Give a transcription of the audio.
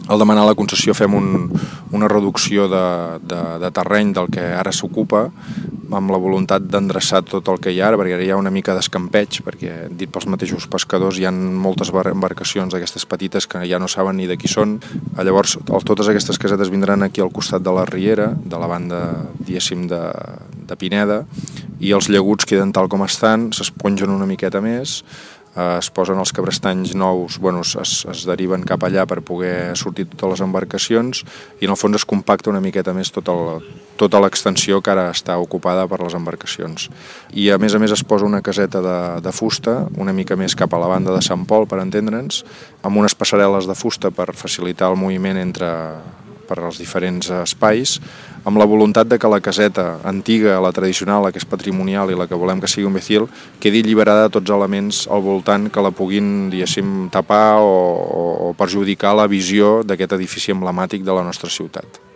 Al demanar la concessió fem una reducció de terreny del que ara s'ocupa, amb la voluntat d'endreçar tot el que hi ha ara, perquè ara hi ha una mica d'escampeig, perquè, dit pels mateixos pescadors, hi ha moltes embarcacions d'aquestes petites que ja no saben ni de qui són. Llavors, totes aquestes casetes vindran aquí al costat de la riera, de la banda, diguéssim, de Pineda, i els llaguts queden tal com estan, s'espongen una miqueta més, es posen els cabrestanys nous, es deriven cap allà per poder sortir totes les embarcacions, i en el fons es compacta una miqueta més tota l'extensió que ara està ocupada per les embarcacions. I a més es posa una caseta de fusta una mica més cap a la banda de Sant Pol, per entendre'ns, amb unes passarel·les de fusta per facilitar el moviment per als diferents espais, amb la voluntat de que la caseta antiga, la tradicional, la que és patrimonial i la que volem que sigui un becil, quedi alliberada de tots elements al voltant que la puguin, diguéssim, tapar o perjudicar la visió d'aquest edifici emblemàtic de la nostra ciutat.